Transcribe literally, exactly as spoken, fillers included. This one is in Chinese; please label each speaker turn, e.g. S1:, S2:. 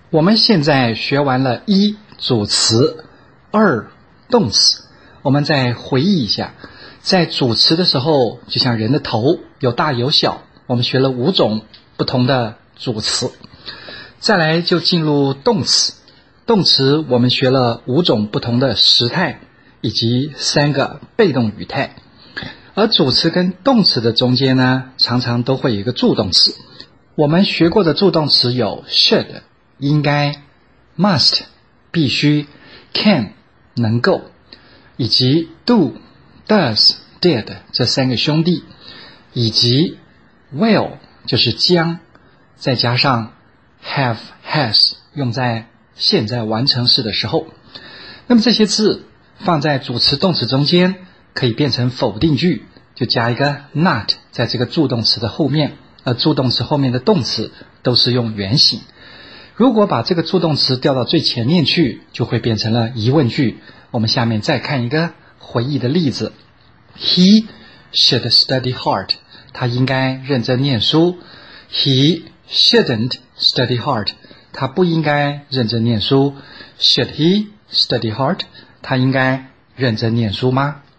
S1: 我们现在学完了一主词，二动词。我们再回忆一下，在主词的时候，就像人的头有大有小，我们学了五种不同的主词。再来就进入动词，动词我们学了五种不同的时态以及三个被动语态。而主词跟动词的中间呢，常常都会有一个助动词。我们学过的助动词有 should 应该、must 必须、can 能够，以及 do does did 这三个兄弟，以及 will 就是将，再加上 have has 用在现在完成式的时候。那么这些字放在主词动词中间可以变成否定句，就加一个 not 在这个助动词的后面，而助动词后面的动词都是用原形。如果把这个助动词调到最前面去，就会变成了疑问句。我们下面再看一个回忆的例子。 He should study hard 他应该认真念书。 He shouldn't study hard 他不应该认真念书。 Should he study hard 他应该认真念书吗？